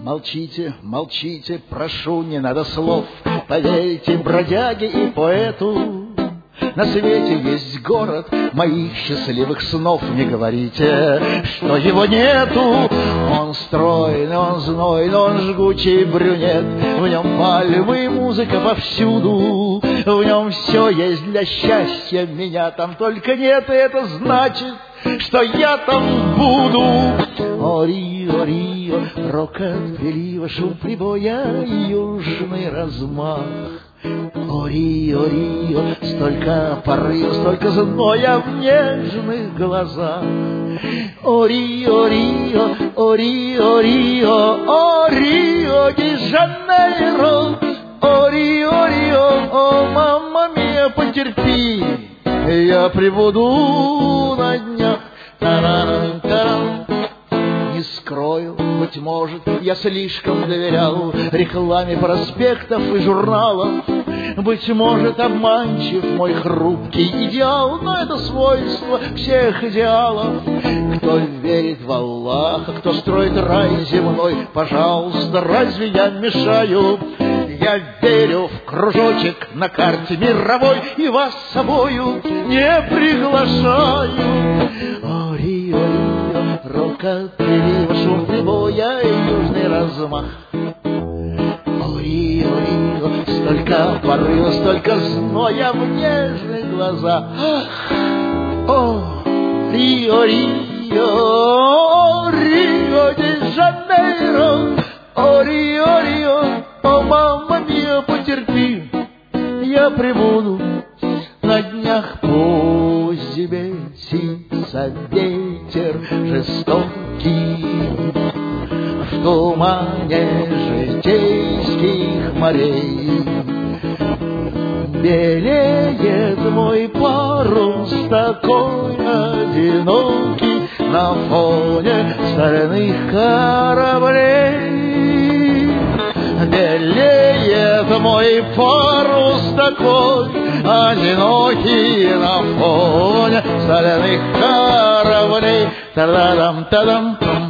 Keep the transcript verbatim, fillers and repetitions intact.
Молчите, молчите, прошу, не надо слов. Поверьте бродяге и поэту, на свете есть город моих счастливых снов. Не говорите, что его нету. Он стройный, он знойный, он жгучий брюнет. В нем пальмы и музыка повсюду. В нем все есть для счастья, меня там только нет. И это значит, что я там буду. О, Рио, Рио, рокот прилива, шум прибоя, южный размах. О, Рио, Рио, столько порыва, столько зноя в нежных глазах. О, Рио, Рио, о, Рио, Рио, о, Рио де Жанейро. О, Рио, Рио, о, мамма мия, потерпи, я прибуду на днях. Тарарам-тарам. Не скрою, быть может, я слишком доверял рекламе проспектов и журналов. Быть может, обманчив мой хрупкий идеал, но это свойство всех идеалов. Кто верит в Аллаха, кто строит рай земной, пожалуйста, разве я мешаю? Я верю в кружочек на карте мировой и вас с собою не приглашаю. О, Рио, Рио, рокот прилива, шум прибоя и южный размах. О, Рио, Рио, столько порыва, столько зноя в нежных глазах. О, Рио, Рио, Рио де Жанейро. О, Рио, Рио, о, мамма мия, потерпи, я прибуду на днях. Пусть бесится ветер жестокий в тумане житейских морей. Белеет мой парус такой одинокий на фоне стальных кораблей. Белеет мой парус такой одинокий на фоне стальных кораблей. Та-дам-та-дам-там.